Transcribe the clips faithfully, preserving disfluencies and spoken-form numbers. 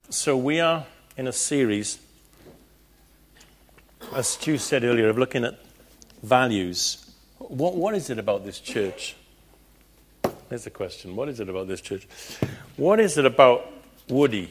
So we are in a series, as Stu said earlier, of looking at values. What, what is it about this church? There's the question. What is it about this church? What is it about Woody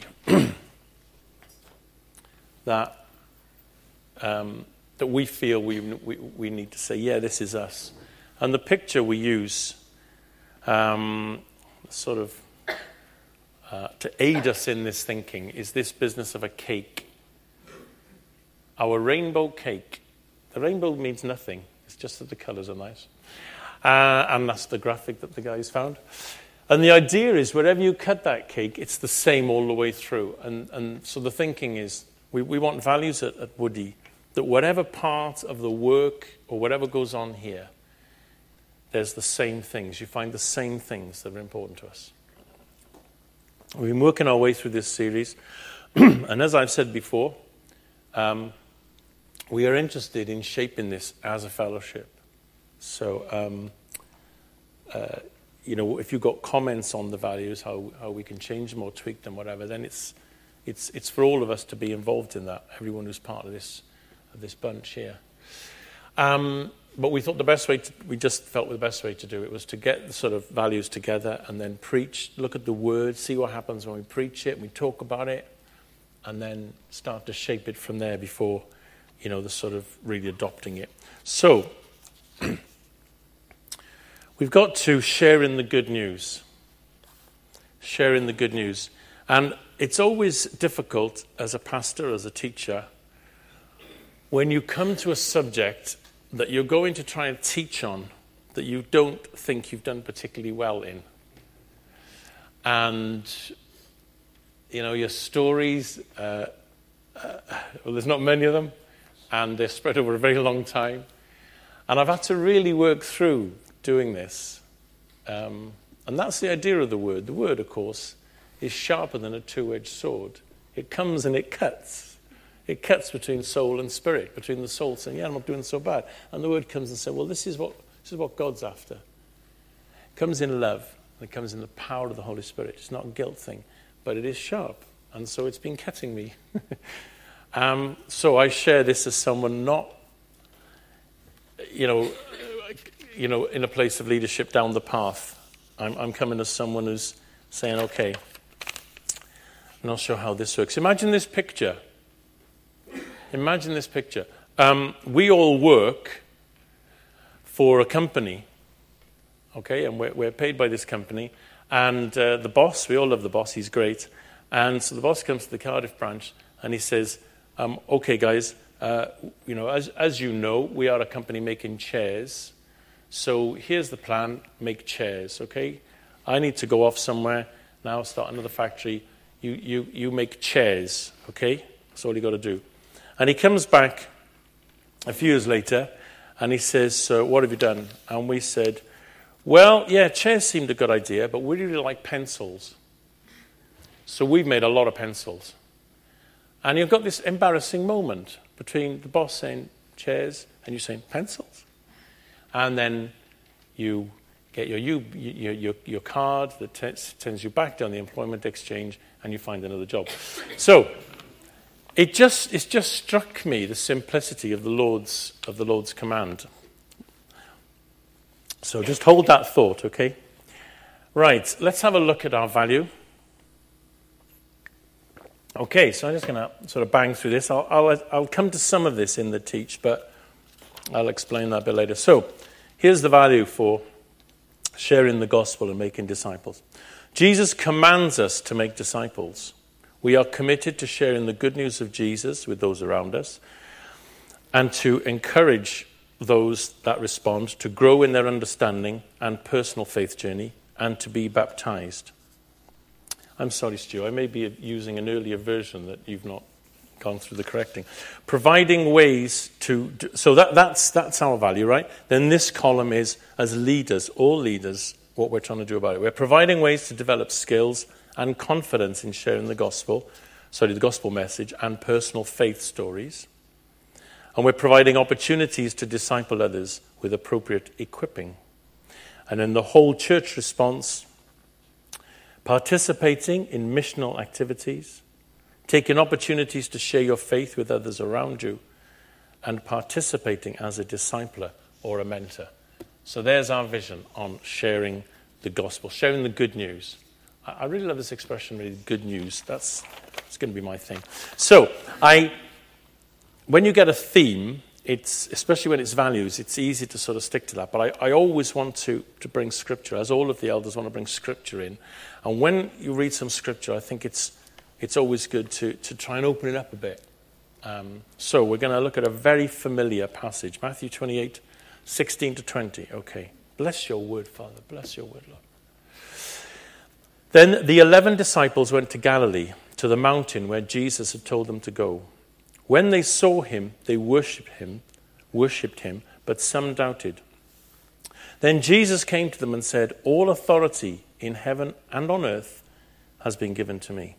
that um, that we feel we, we we need to say, yeah, this is us? And the picture we use um, sort of uh, to aid us in this thinking is this business of a cake. Our rainbow cake. The rainbow means nothing. It's just that the colours are nice. Uh, and that's the graphic that the guys found. And the idea is wherever you cut that cake, it's the same all the way through. And, and so the thinking is we, we want values at, at Woody, that whatever part of the work or whatever goes on here, there's the same things. You find the same things that are important to us. We've been working our way through this series. And as I've said before, um, we are interested in shaping this as a fellowship. So, um, uh, you know, if you've got comments on the values, how, how we can change them or tweak them, whatever, then it's it's it's for all of us to be involved in that. Everyone who's part of this of this bunch here. Um, but we thought the best way to, we just felt the best way to do it was to get the sort of values together and then preach, look at the word, see what happens when we preach it, we talk about it, and then start to shape it from there before, you know, the sort of really adopting it. So, we've got to share in the good news. Share in the good news. And it's always difficult as a pastor, as a teacher, when you come to a subject that you're going to try and teach on that you don't think you've done particularly well in. And, you know, your stories, uh, uh, well, there's not many of them, and they're spread over a very long time. And I've had to really work through doing this. Um, and that's the idea of the word. The word, of course, is sharper than a two-edged sword. It comes and it cuts. It cuts between soul and spirit, between the soul saying, yeah, I'm not doing so bad. And the word comes and says, well, this is what this is what God's after. It comes in love, and it comes in the power of the Holy Spirit. It's not a guilt thing, but it is sharp. And so it's been cutting me. um, so I share this as someone not, you know, you know, in a place of leadership down the path. I'm, I'm coming as someone who's saying, okay, I'm not sure how this works. Imagine this picture. Imagine this picture. Um, we all work for a company, okay, and we're, we're paid by this company. And uh, the boss, we all love the boss, he's great. And so the boss comes to the Cardiff branch and he says, um, okay, guys, uh, you know, as, as you know, we are a company making chairs. So here's the plan, make chairs, okay? I need to go off somewhere, now start another factory. You, you, you make chairs, okay? That's all you got to do. And he comes back a few years later, and he says, so what have you done? And we said, well, yeah, chairs seemed a good idea, but we really like pencils. So we've made a lot of pencils. And you've got this embarrassing moment between the boss saying chairs and you saying pencils. And then you get your you, your, your, your card that t- sends you back down the employment exchange, and you find another job. So It just it just struck me the simplicity of the Lord's of the Lord's command. So just hold that thought, okay? Right, let's have a look at our value. Okay, so I'm just going to sort of bang through this. I'll, I'll I'll come to some of this in the teach, but I'll explain that a bit later. So here's the value for sharing the gospel and making disciples. Jesus commands us to make disciples. We are committed to sharing the good news of Jesus with those around us and to encourage those that respond to grow in their understanding and personal faith journey and to be baptized. I'm sorry, Stu, I may be using an earlier version that you've not gone through the correcting. Providing ways to... Do, so that, that's, that's our value, right? Then this column is, as leaders, all leaders, what we're trying to do about it. We're providing ways to develop skills and confidence in sharing the gospel, sorry, the gospel message and personal faith stories. And we're providing opportunities to disciple others with appropriate equipping. And in the whole church response, participating in missional activities, taking opportunities to share your faith with others around you, and participating as a discipler or a mentor. So there's our vision on sharing the gospel, sharing the good news. I really love this expression, really, good news. That's, that's going to be my thing. So I, when you get a theme, it's, especially when it's values, it's easy to sort of stick to that. But I, I always want to, to bring scripture, as all of the elders want to bring scripture in. And when you read some scripture, I think it's it's always good to, to try and open it up a bit. Um, so we're going to look at a very familiar passage, Matthew twenty-eight, sixteen to twenty. Okay. Bless your word, Father. Bless your word, Lord. Then the eleven disciples went to Galilee, to the mountain where Jesus had told them to go. When they saw him, they worshipped him, worshipped him, but some doubted. Then Jesus came to them and said, all authority in heaven and on earth has been given to me.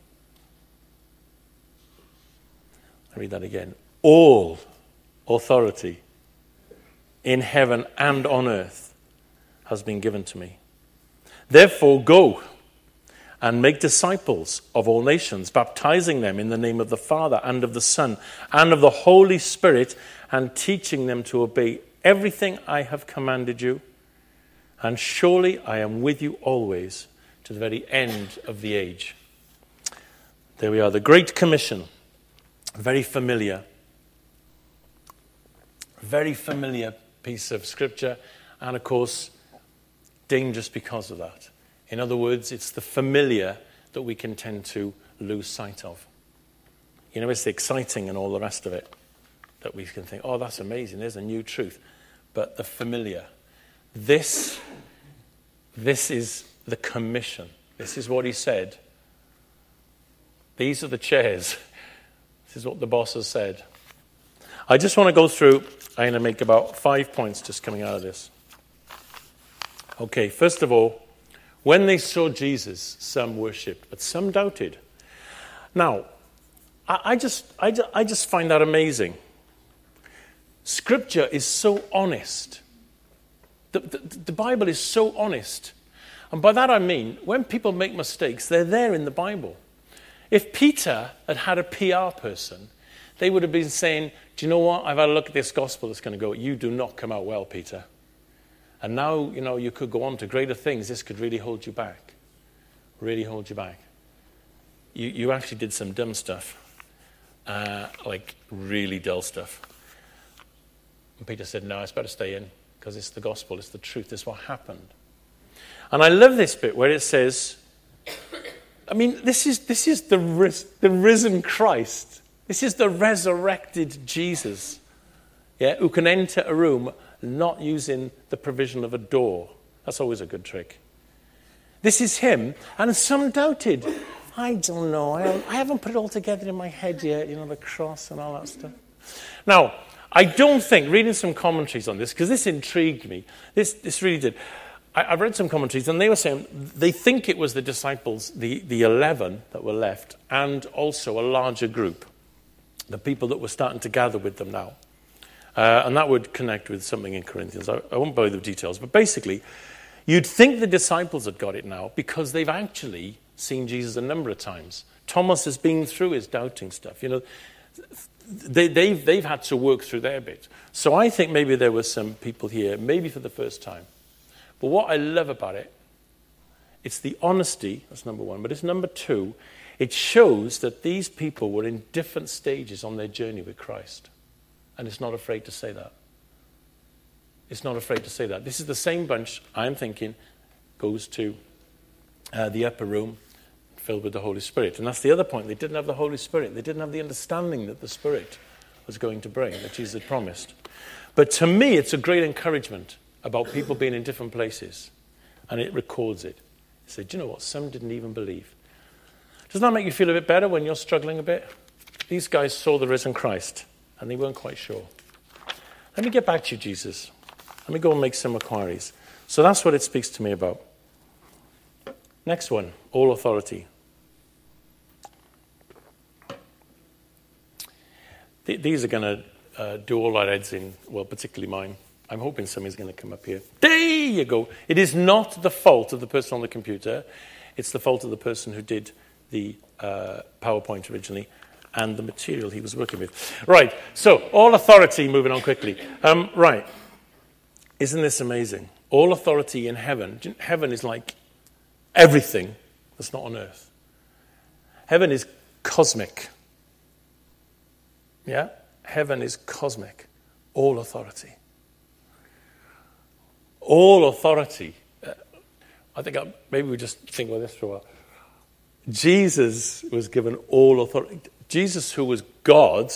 I'll read that again. All authority in heaven and on earth has been given to me. Therefore, go and make disciples of all nations, baptizing them in the name of the Father and of the Son and of the Holy Spirit, and teaching them to obey everything I have commanded you. And surely I am with you always to the very end of the age. There we are, the Great Commission. Very familiar. Very familiar piece of scripture, and of course, dangerous because of that. In other words, it's the familiar that we can tend to lose sight of. You know, it's the exciting and all the rest of it that we can think, oh, that's amazing, there's a new truth. But the familiar, this, this is the commission. This is what he said. These are the chairs. This is what the boss has said. I just want to go through, I'm going to make about five points just coming out of this. Okay, first of all, when they saw Jesus, some worshipped, but some doubted. Now, I, I, just, I, just, I just find that amazing. Scripture is so honest. The, the, the Bible is so honest. And by that I mean, when people make mistakes, they're there in the Bible. If Peter had had a P R person, they would have been saying, do you know what? I've had a look at this gospel that's going to go, you do not come out well, Peter. And now, you know, you could go on to greater things. This could really hold you back. Really hold you back. You you actually did some dumb stuff. Uh, like really dull stuff. And Peter said, no, it's better stay in because it's the gospel. It's the truth. It's what happened. And I love this bit where it says, I mean, this is this is the ris- the risen Christ. This is the resurrected Jesus, yeah, who can enter a room not using the provision of a door. That's always a good trick. This is him, and some doubted. I don't know. I haven't, I haven't put it all together in my head yet, you know, the cross and all that stuff. Now, I don't think, reading some commentaries on this, because this intrigued me, this this really did. I, I've read some commentaries, and they were saying they think it was the disciples, the, the eleven that were left, and also a larger group, the people that were starting to gather with them now. Uh, and that would connect with something in Corinthians. I, I won't bore you with the details, but basically, you'd think the disciples had got it now because they've actually seen Jesus a number of times. Thomas has been through his doubting stuff. You know, they, they've, they've had to work through their bit. So I think maybe there were some people here, maybe for the first time. But what I love about it, it's the honesty, that's number one. But it's number two, it shows that these people were in different stages on their journey with Christ. And it's not afraid to say that. It's not afraid to say that. This is the same bunch, I'm thinking, goes to uh, the upper room filled with the Holy Spirit. And that's the other point. They didn't have the Holy Spirit. They didn't have the understanding that the Spirit was going to bring, that Jesus had promised. But to me, it's a great encouragement about people being in different places. And it records it. It said, do you know what? Some didn't even believe. Doesn't that make you feel a bit better when you're struggling a bit? These guys saw the risen Christ. And they weren't quite sure. Let me get back to you, Jesus. Let me go and make some inquiries. So that's what it speaks to me about. Next one, all authority. Th- these are going to uh, do all our heads in, well, particularly mine. I'm hoping somebody's going to come up here. There you go. It is not the fault of the person on the computer. It's the fault of the person who did the uh, PowerPoint originally and the material he was working with. Right, so all authority, moving on quickly. Um, right, isn't this amazing? All authority in heaven. Heaven is like everything that's not on earth. Heaven is cosmic. Yeah? Heaven is cosmic. All authority. All authority. Uh, I think I, maybe we just think about this for a while. Jesus was given all authority. Jesus, who was God,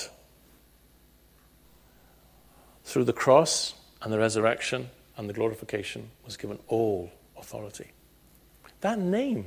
through the cross and the resurrection and the glorification, was given all authority. That name,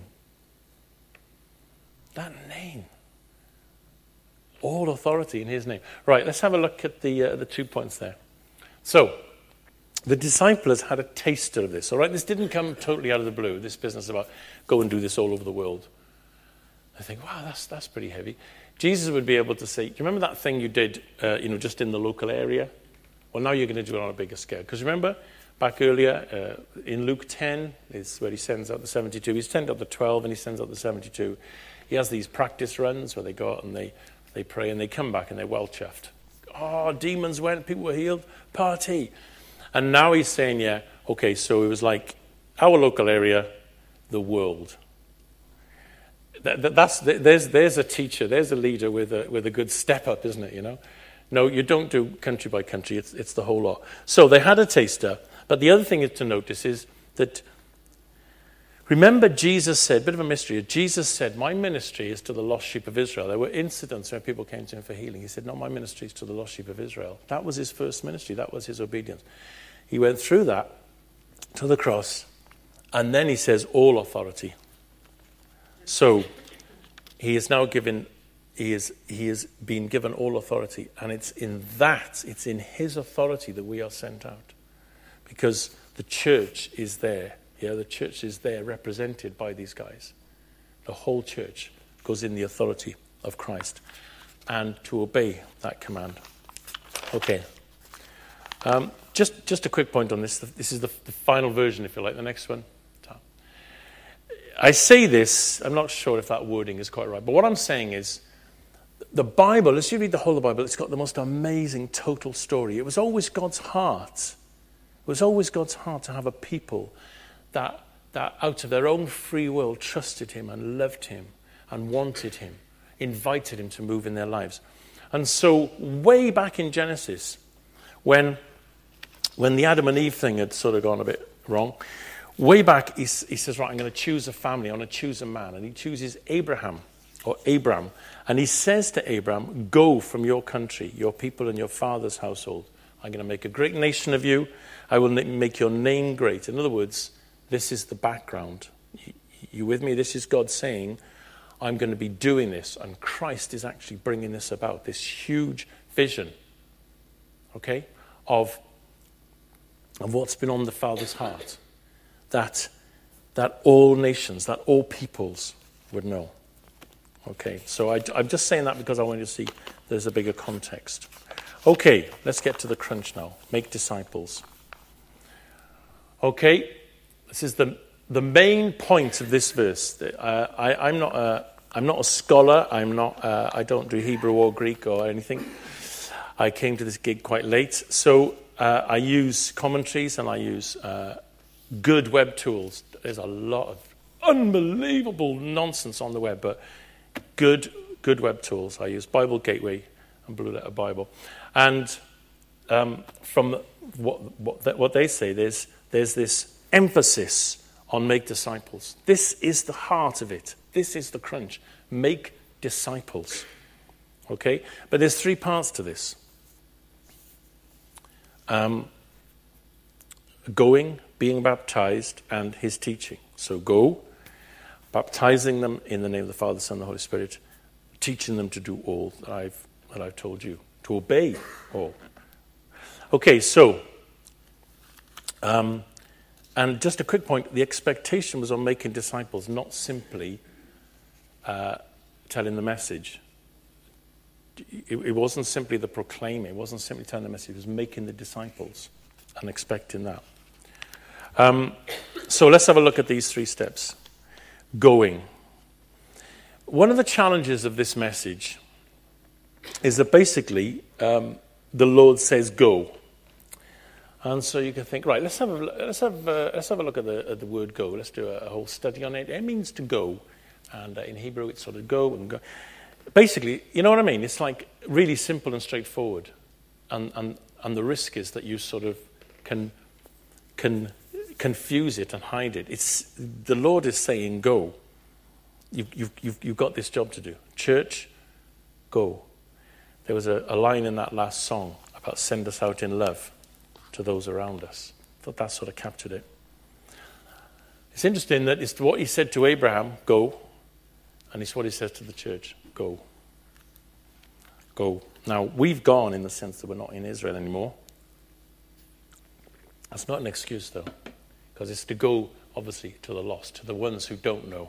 that name, all authority in his name. Right, let's have a look at the uh, the two points there. So, the disciples had a taster of this, all right? This didn't come totally out of the blue, this business about go and do this all over the world. I think, wow, that's that's pretty heavy. Jesus would be able to say, do you remember that thing you did, uh, you know, just in the local area? Well, now you're going to do it on a bigger scale. Because remember, back earlier, uh, in Luke ten, is where he sends out the seventy-two. He's sent out the twelve and he sends out the seventy-two. He has these practice runs where they go out and they, they pray and they come back and they're well chuffed. Oh, demons went, people were healed, party. And now he's saying, yeah, okay, so it was like our local area, the world. That, that's, there's, there's a teacher, there's a leader with a, with a good step up, isn't it, you know? No, you don't do country by country, it's, it's the whole lot. So they had a taster, but the other thing to notice is that, remember Jesus said, bit of a mystery, Jesus said, my ministry is to the lost sheep of Israel. There were incidents where people came to him for healing. He said, no, my ministry is to the lost sheep of Israel. That was his first ministry, that was his obedience. He went through that to the cross, and then he says, all authority. So, he is now given, he is, he has been given all authority, and it's in that, it's in his authority that we are sent out. Because the church is there, yeah, the church is there represented by these guys. The whole church goes in the authority of Christ, and to obey that command. Okay. Um, just, just a quick point on this. This is the, the final version, if you like, the next one. I say this, I'm not sure if that wording is quite right, but what I'm saying is, the Bible, as you read the whole of the Bible, it's got the most amazing total story. It was always God's heart. It was always God's heart to have a people that, that out of their own free will trusted him and loved him and wanted him, invited him to move in their lives. And so way back in Genesis, when, when the Adam and Eve thing had sort of gone a bit wrong, way back, he, he says, right, I'm going to choose a family. I'm going to choose a man. And he chooses Abraham, or Abram. And he says to Abram, go from your country, your people and your father's household. I'm going to make a great nation of you. I will make your name great. In other words, this is the background. You, you with me? This is God saying, I'm going to be doing this. And Christ is actually bringing this about, this huge vision, okay, of, of what's been on the Father's heart. That, that all nations, that all peoples would know. Okay, so I, I'm just saying that because I want you to see there's a bigger context. Okay, let's get to the crunch now. Make disciples. Okay, this is the the main point of this verse. Uh, I, I'm not a I'm not a scholar. I'm not. Uh, I don't do Hebrew or Greek or anything. I came to this gig quite late, so uh, I use commentaries and I use. Uh, Good web tools. There's a lot of unbelievable nonsense on the web, but good good web tools. I use Bible Gateway and Blue Letter Bible. And um, from what what, what they say, there's, there's this emphasis on make disciples. This is the heart of it. This is the crunch. Make disciples. Okay? But there's three parts to this. Um, going, being baptized, and his teaching. So go, baptizing them in the name of the Father, Son, and the Holy Spirit, teaching them to do all that I've, that I've told you, to obey all. Okay, so, um, and just a quick point, the expectation was on making disciples, not simply uh, telling the message. It, it wasn't simply the proclaiming, it wasn't simply telling the message, it was making the disciples and expecting that. Um, so let's have a look at these three steps. Going. one of the challenges of this message is that basically um, the Lord says go. And so you can think, right, let's have a, let's have, uh, let's have a look at the, at the word go. Let's do a, a whole study on it. It means to go. And uh, in Hebrew, it's sort of go and go. Basically, you know what I mean? It's like really simple and straightforward. And, and, and the risk is that you sort of can, can confuse it and hide it. It's, the Lord is saying go. You've, you've, you've, you've got this job to do. Church, go. There was a, a line in that last song about send us out in love to those around us. I thought that sort of captured it. It's interesting that it's what he said to Abraham, go, and it's what he says to the church, go. Go. Now, we've gone in the sense that we're not in Israel anymore. That's not an excuse, though, because it's to go, obviously, to the lost, to the ones who don't know.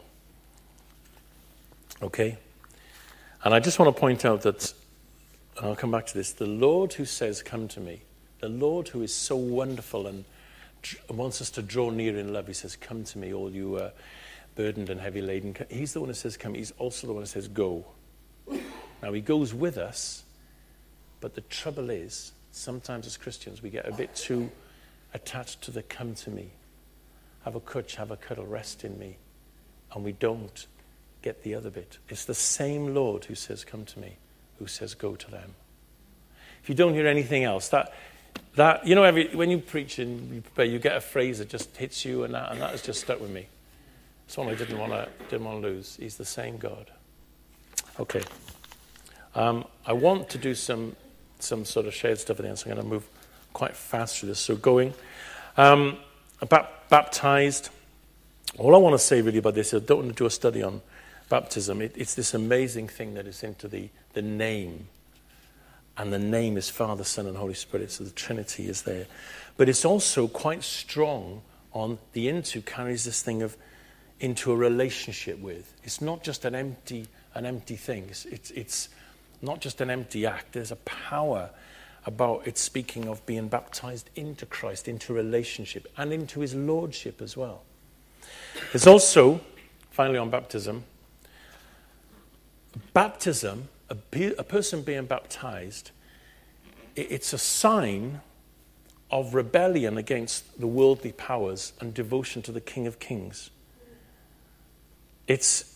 Okay? And I just want to point out that, and I'll come back to this, the Lord who says, come to me, the Lord who is so wonderful and wants us to draw near in love, he says, come to me, all you uh, burdened and heavy laden. He's the one who says, come. He's also the one who says, go. Now, he goes with us, but the trouble is, sometimes as Christians, we get a bit too attached to the come to me. Have a kutch, have a cuddle, rest in me. And we don't get the other bit. It's the same Lord who says, come to me, who says, go to them. If you don't hear anything else, that... That, you know, every, when you preach and you prepare, you get a phrase that just hits you, and that, and that has just stuck with me. It's one I didn't want to didn't want to lose. He's the same God. Okay. Um, I want to do some some sort of shared stuff at the end, so I'm going to move quite fast through this. So going, um, baptized. All I want to say really about this, I don't want to do a study on baptism. It, it's this amazing thing that is into the, the name. And the name is Father, Son, and Holy Spirit, so the Trinity is there. But it's also quite strong on the into carries this thing of into a relationship with. It's not just an empty an empty thing. It's, it's, it's not just an empty act. There's a power about it speaking of being baptized into Christ, into relationship, and into his lordship as well. There's also, finally on baptism, baptism, A, a person being baptized, it's a sign of rebellion against the worldly powers and devotion to the King of Kings. It's,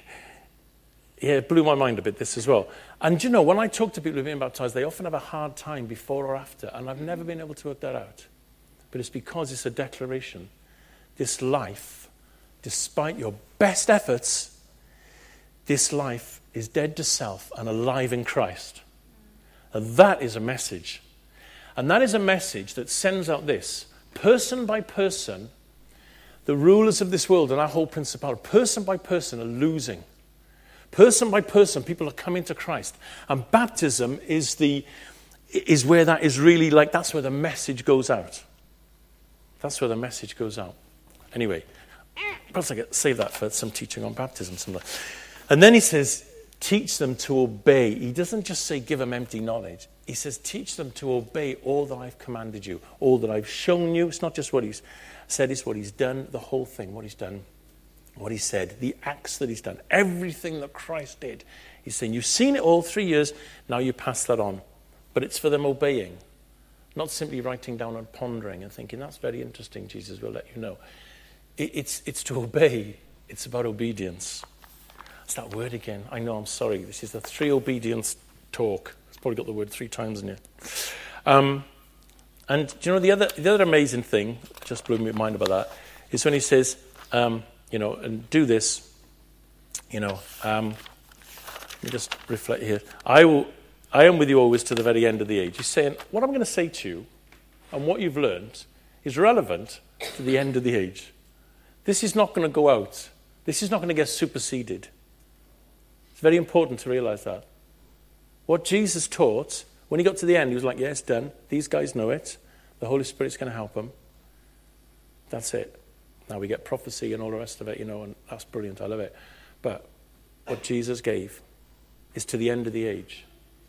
yeah, it blew my mind a bit, this as well. And you know, when I talk to people who are being baptized, they often have a hard time before or after, and I've never been able to work that out. But it's because it's a declaration. This life, despite your best efforts, this life is dead to self and alive in Christ. And that is a message. And that is a message that sends out this. Person by person, the rulers of this world and our whole principality, person by person are losing. Person by person, people are coming to Christ. And baptism is the is where that is really like, that's where the message goes out. That's where the message goes out. Anyway, perhaps I could save that for some teaching on baptism sometime. And then he says, teach them to obey. He doesn't just say give them empty knowledge. He says teach them to obey all that I've commanded you, all that I've shown you. It's not just what he's said, it's what he's done, the whole thing, what he's done, what he said, the acts that he's done, everything that Christ did. He's saying you've seen it all three years, now you pass that on. But it's for them obeying, not simply writing down and pondering and thinking, that's very interesting, Jesus will let you know. It, it's, it's to obey. It's about obedience. It's that word again. I know, I'm sorry. This is the three obedience talk. It's probably got the word three times in it. Um, and do you know the other the other amazing thing, just blew my mind about that, is when he says, um, you know, and do this, you know, um, let me just reflect here. I will, I am with you always to the very end of the age. He's saying, what I'm going to say to you and what you've learned is relevant to the end of the age. This is not going to go out. This is not going to get superseded. It's very important to realize that. What Jesus taught, when he got to the end, he was like, yeah, it's done. These guys know it. The Holy Spirit's going to help them. That's it. Now we get prophecy and all the rest of it, you know, and that's brilliant. I love it. But what Jesus gave is to the end of the age.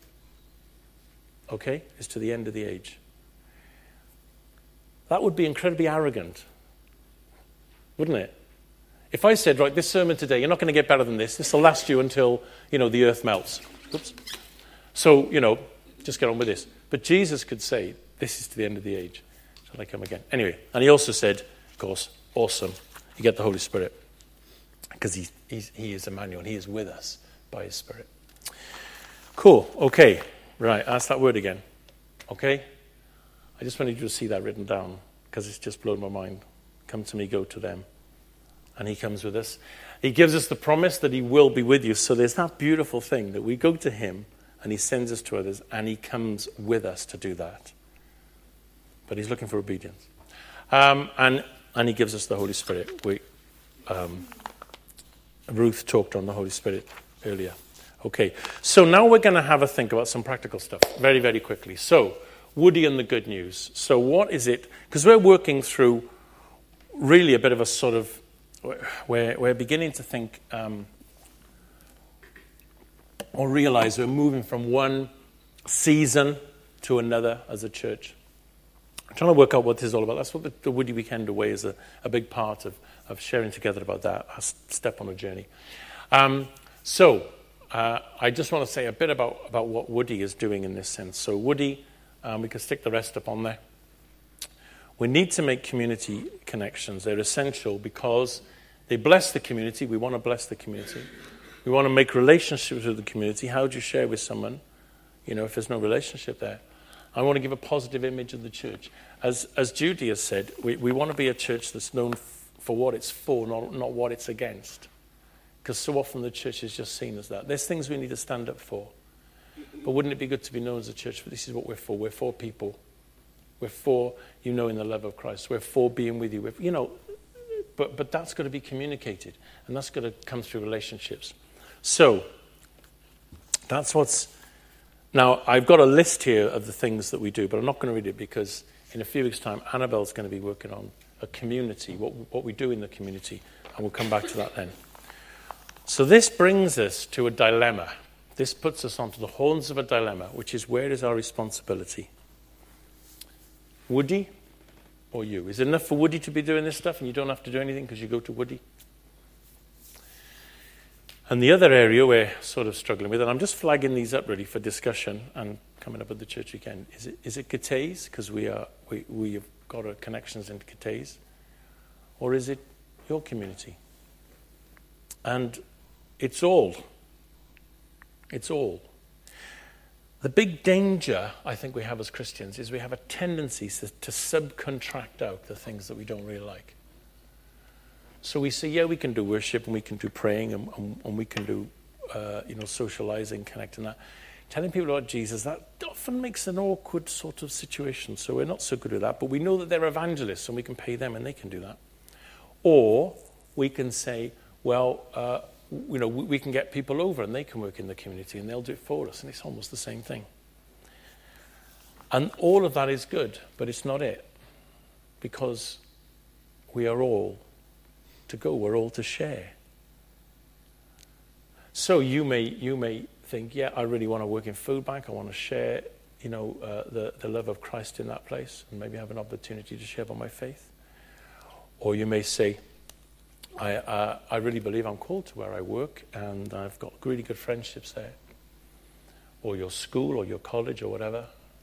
Okay? Is to the end of the age. That would be incredibly arrogant, wouldn't it? If I said, right, this sermon today, you're not going to get better than this. This will last you until, you know, the earth melts. Oops. So, you know, just get on with this. But Jesus could say, this is to the end of the age. Shall I come again? Anyway, and he also said, of course, awesome, you get the Holy Spirit. Because he, he's, he is Emmanuel, and he is with us by his Spirit. Cool, okay. Right, ask that word again. Okay? I just wanted you to see that written down, because it's just blown my mind. Come to me, go to them. And he comes with us. He gives us the promise that he will be with you. So there's that beautiful thing that we go to him, and he sends us to others, and he comes with us to do that. But he's looking for obedience. Um, and, and he gives us the Holy Spirit. We, um, Ruth talked on the Holy Spirit earlier. Okay, so now we're going to have a think about some practical stuff very, very quickly. So, Woody and the good news. So what is it? Because we're working through really a bit of a sort of, we're, we're beginning to think um, or realize we're moving from one season to another as a church. I'm trying to work out what this is all about. That's what the, the Woody Weekend Away is a, a big part of, of sharing together about that, a step on a journey. Um, so, uh, I just want to say a bit about, about what Woody is doing in this sense. So Woody, um, we can stick the rest up on there. We need to make community connections. They're essential because they bless the community. We want to bless the community. We want to make relationships with the community. How do you share with someone, you know, if there's no relationship there? I want to give a positive image of the church. As as Judy has said, we, we want to be a church that's known f- for what it's for, not, not what it's against. Because so often the church is just seen as that. There's things we need to stand up for. But wouldn't it be good to be known as a church? But this is what we're for. We're for people. We're for, you know, in the love of Christ. We're for being with you. We're, you know, but, but that's got to be communicated. And that's got to come through relationships. So, that's what's... Now, I've got a list here of the things that we do, but I'm not going to read it because in a few weeks' time, Annabelle's going to be working on a community, what, what we do in the community, and we'll come back to that then. So this brings us to a dilemma. This puts us onto the horns of a dilemma, which is where is our responsibility? Woody or you? Is it enough for Woody to be doing this stuff and you don't have to do anything because you go to Woody? And the other area we're sort of struggling with, and I'm just flagging these up really for discussion and coming up at the church weekend, is it is it Cathays, because we are we we've got our connections into Cathays, or is it your community? And it's all. It's all. The big danger I think we have as Christians is we have a tendency to, to subcontract out the things that we don't really like. So we say, yeah, we can do worship and we can do praying and, and, and we can do, uh, you know, socializing, connecting that. Telling people about Jesus, that often makes an awkward sort of situation. So we're not so good at that. But we know that they're evangelists and we can pay them and they can do that. Or we can say, well, uh, you know, we, we can get people over and they can work in the community and they'll do it for us. And it's almost the same thing. And all of that is good, but it's not it. Because we are all to go, we're all to share. So you may you may think, yeah, I really want to work in Food Bank. I want to share, you know, uh, the the love of Christ in that place, and maybe have an opportunity to share about my faith. Or you may say, I uh, I really believe I'm called to where I work, and I've got really good friendships there. Or your school, or your college, or whatever.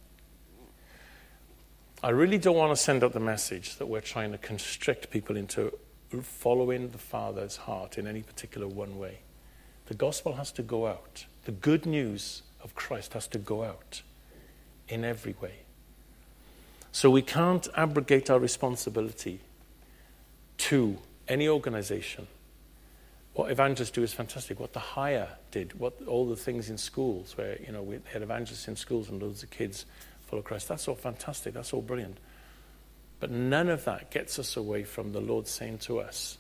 I really don't want to send out the message that we're trying to constrict people into following the Father's heart in any particular one way. The gospel has to go out. The good news of Christ has to go out in every way. So we can't abrogate our responsibility to any organization. What evangelists do is fantastic. What the Hire did, what all the things in schools where, you know, we had evangelists in schools and loads of kids follow Christ. That's all fantastic. That's all brilliant. But none of that gets us away from the Lord saying to us,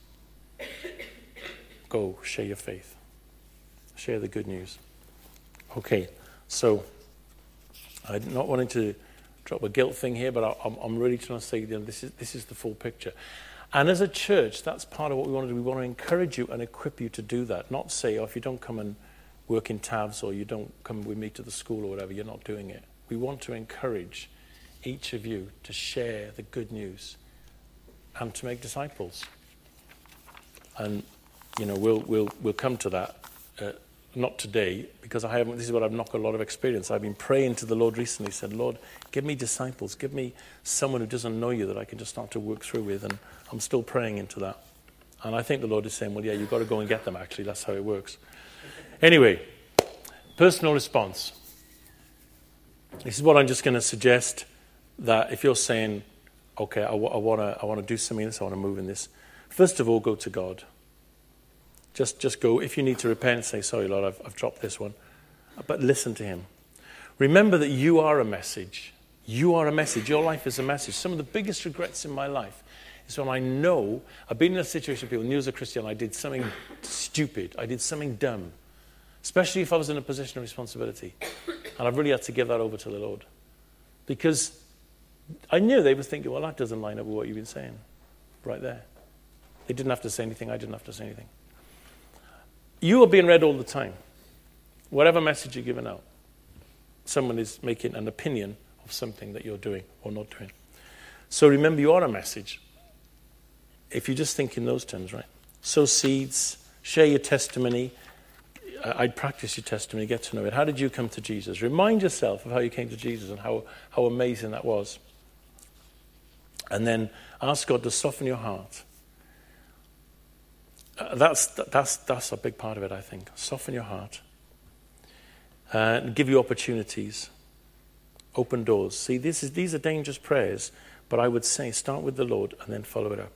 go, share your faith. Share the good news. Okay, so I'm not wanting to drop a guilt thing here, but I'm, I'm really trying to say, you know, this is this is the full picture. And as a church, that's part of what we want to do. We want to encourage you and equip you to do that. Not say, oh, if you don't come and work in T A V S or you don't come with me to the school or whatever, you're not doing it. We want to encourage each of you to share the good news and to make disciples. And, you know, we'll we'll we'll come to that. Uh, not today, because I haven't. This is what I've not got a lot of experience. I've been praying to the Lord recently. Said, Lord, give me disciples. Give me someone who doesn't know you that I can just start to work through with. And I'm still praying into that. And I think the Lord is saying, well, yeah, you've got to go and get them. Actually, that's how it works. Anyway, personal response. This is what I'm just going to suggest, that if you're saying, okay, I, w- I want to I want to do something in this, I want to move in this, first of all, go to God. Just just go. If you need to repent, say, sorry, Lord, I've, I've dropped this one. But listen to him. Remember that you are a message. You are a message. Your life is a message. Some of the biggest regrets in my life is when I know I've been in a situation where people knew as a Christian I did something stupid. I did something dumb. Especially if I was in a position of responsibility. And I've really had to give that over to the Lord. Because I knew they were thinking, well, that doesn't line up with what you've been saying. Right there. They didn't have to say anything. I didn't have to say anything. You are being read all the time. Whatever message you're giving out, someone is making an opinion of something that you're doing or not doing. So remember, you are a message. If you just think in those terms, right? Sow seeds, share your testimony. I'd practice your testimony, get to know it. How did you come to Jesus? Remind yourself of how you came to Jesus and how, how amazing that was. And then ask God to soften your heart. Uh, that's that's that's a big part of it, I think. Soften your heart. Uh, and give you opportunities. Open doors. See, this is these are dangerous prayers, but I would say start with the Lord and then follow it up.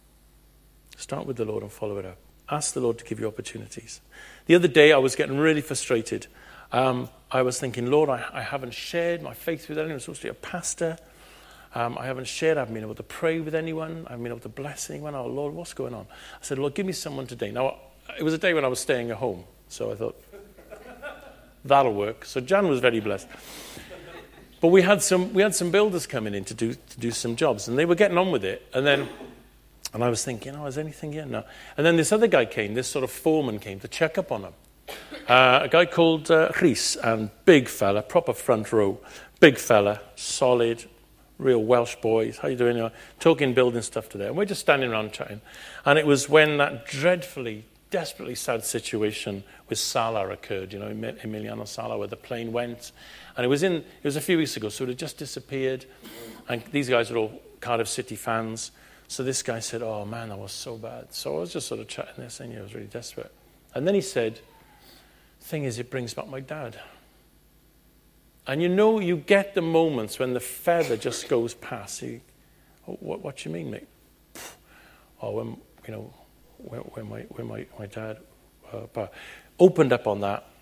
Start with the Lord and follow it up. Ask the Lord to give you opportunities. The other day, I was getting really frustrated. Um, I was thinking, Lord, I, I haven't shared my faith with anyone. I'm supposed to be a pastor. Um, I haven't shared. I haven't been able to pray with anyone. I haven't been able to bless anyone. Oh, Lord, what's going on? I said, Lord, give me someone today. Now, it was a day when I was staying at home. So I thought, that'll work. So Jan was very blessed. But we had some we had some builders coming in to do to do some jobs. And they were getting on with it. And then... And I was thinking, oh, is anything here? No. And then this other guy came, this sort of foreman came to check up on him. Uh, a guy called uh, Rhys, and big fella, proper front row, big fella, solid, real Welsh boys. How you doing? You know, talking building stuff today. And we're just standing around chatting. And it was when that dreadfully, desperately sad situation with Salah occurred, you know, Emiliano Sala, where the plane went. And it was in, it was a few weeks ago, so it had just disappeared. And these guys are all Cardiff City fans. So this guy said, oh, man, that was so bad. So I was just sort of chatting there, saying, yeah, I was really desperate. And then he said, thing is, it brings back my dad. And you know, you get the moments when the feather just goes past. You, oh, what, what do you mean, mate? Oh, when, you know, when, when, my, when my, my dad uh, opened up on that.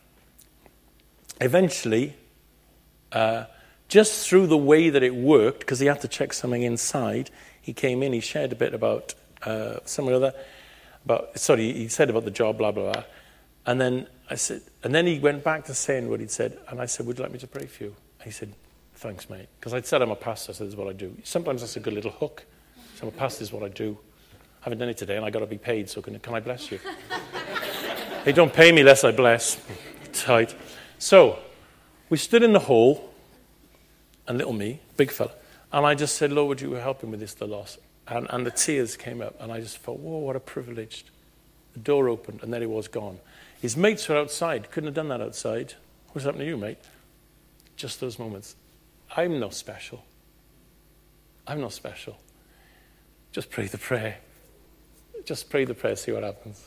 Eventually, uh, just through the way that it worked, because he had to check something inside, he came in, he shared a bit about uh, some other, about, sorry, he said about the job, blah, blah, blah. And then I said, and then he went back to saying what he'd said, and I said, would you like me to pray for you? And he said, thanks, mate. Because I'd said I'm a pastor, so this is what I do. Sometimes that's a good little hook. So I'm a pastor, this is what I do. I haven't done it today, and I got to be paid, so can, can I bless you? They don't pay me less I bless. Tight. So, we stood in the hall, and little me, big fella, and I just said, Lord, would you help him with this, the loss? And, and the tears came up, and I just thought, whoa, what a privilege. The door opened, and there he was gone. His mates were outside. Couldn't have done that outside. What's happened to you, mate? Just those moments. I'm not special. I'm not special. Just pray the prayer. Just pray the prayer, see what happens.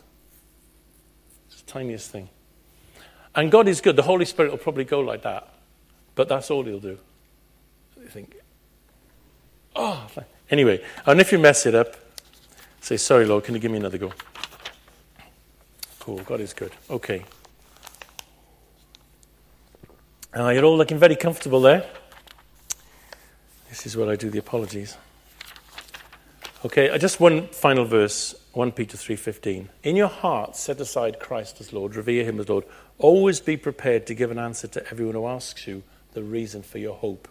It's the tiniest thing. And God is good. The Holy Spirit will probably go like that. But that's all he'll do. You think, oh, anyway. And if you mess it up, say, sorry, Lord, can you give me another go? Cool, God is good. Okay. Uh, you're all looking very comfortable there. This is where I do the apologies. Okay, just one final verse, First Peter three fifteen. In your heart, set aside Christ as Lord, revere him as Lord. Always be prepared to give an answer to everyone who asks you the reason for your hope.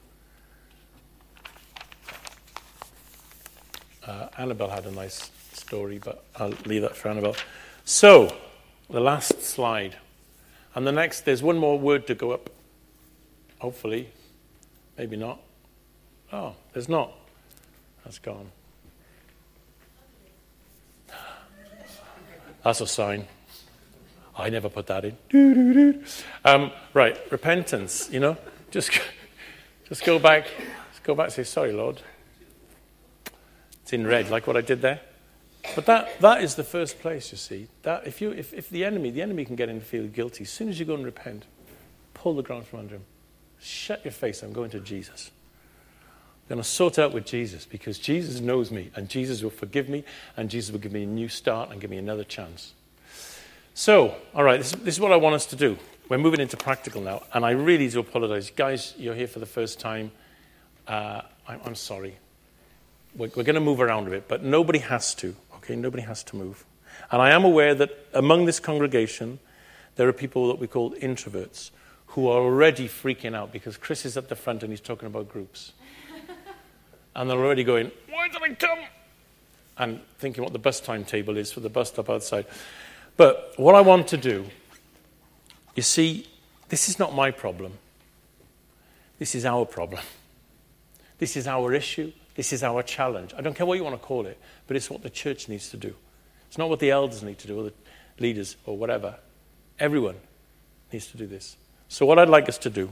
Uh, Annabelle had a nice story, but I'll leave that for Annabelle. So, the last slide. And the next, there's one more word to go up. Hopefully. Maybe not. Oh, there's not. That's gone. That's a sign. I never put that in. Um, right, repentance, you know. Just, just go back. Just go back and say, sorry, Lord. It's in red, like what I did there. But that, that is the first place, you see. That if you if, if the enemy, the enemy can get in and feel guilty, as soon as you go and repent, pull the ground from under him. Shut your face, I'm going to Jesus. I'm going to sort out with Jesus because Jesus knows me and Jesus will forgive me and Jesus will give me a new start and give me another chance. So, all right, this, this is what I want us to do. We're moving into practical now, and I really do apologize. Guys, you're here for the first time. Uh, I'm, I'm sorry. We're, we're going to move around a bit, but nobody has to, okay? Nobody has to move. And I am aware that among this congregation, there are people that we call introverts who are already freaking out because Chris is at the front and he's talking about groups. And they're already going, why did I come? And thinking what the bus timetable is for the bus stop outside. But what I want to do, you see, this is not my problem. This is our problem. This is our issue. This is our challenge. I don't care what you want to call it, but it's what the church needs to do. It's not what the elders need to do or the leaders or whatever. Everyone needs to do this. So what I'd like us to do,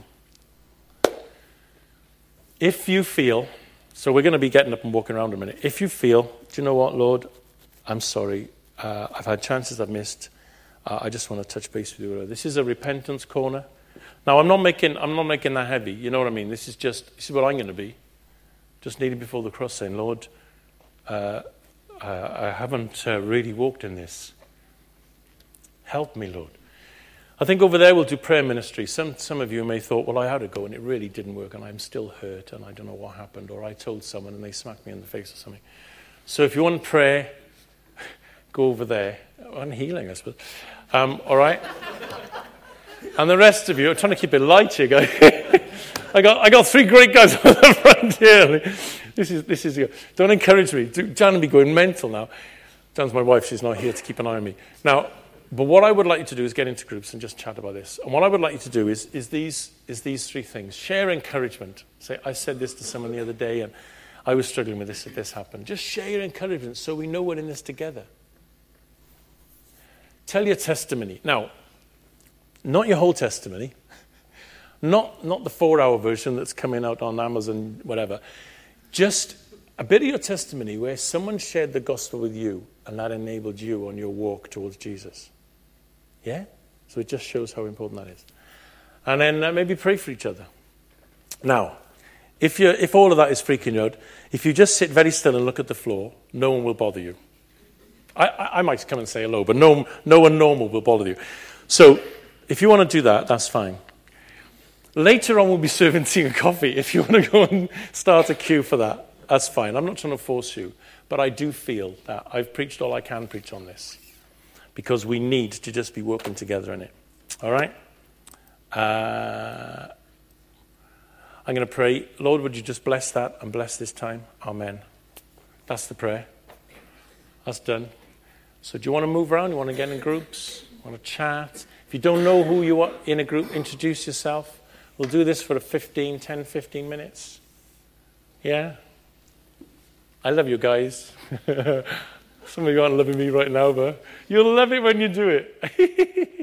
if you feel, so we're going to be getting up and walking around a minute. If you feel, do you know what, Lord, I'm sorry. Uh, I've had chances I've missed. Uh, I just want to touch base with you. This is a repentance corner. Now, I'm not making I'm not making that heavy. You know what I mean? This is just, this is what I'm going to be. Just kneeling before the cross saying, Lord, uh, I, I haven't uh, really walked in this. Help me, Lord. I think over there we'll do prayer ministry. Some some of you may have thought, well, I had a go and it really didn't work and I'm still hurt and I don't know what happened, or I told someone and they smacked me in the face or something. So if you want prayer, go over there. I'm healing, I suppose. Um, all right? And the rest of you, I'm trying to keep it light here, guys. I got I got three great guys on the front here. This is this is good. Don't encourage me. Jan will be going mental now. Jan's my wife. She's not here to keep an eye on me. Now, but what I would like you to do is get into groups and just chat about this. And what I would like you to do is is these is these three things. Share encouragement. Say, I said this to someone the other day, and I was struggling with this if this happened. Just share your encouragement so we know we're in this together. Tell your testimony. Now, not your whole testimony. Not not the four-hour version that's coming out on Amazon, whatever. Just a bit of your testimony where someone shared the gospel with you and that enabled you on your walk towards Jesus. Yeah? So it just shows how important that is. And then uh, maybe pray for each other. Now, if you if all of that is freaking you out, if you just sit very still and look at the floor, no one will bother you. I, I, I might come and say hello, but no, no one normal will bother you. So if you want to do that, that's fine. Later on, we'll be serving tea and coffee. If you want to go and start a queue for that, that's fine. I'm not trying to force you, but I do feel that I've preached all I can preach on this because we need to just be working together in it. All right? Uh, I'm going to pray. Lord, would you just bless that and bless this time? Amen. That's the prayer. That's done. So do you want to move around? You want to get in groups? You want to chat? If you don't know who you are in a group, introduce yourself. We'll do this for a fifteen, ten, fifteen minutes. Yeah? I love you guys. Some of you aren't loving me right now, but you'll love it when you do it.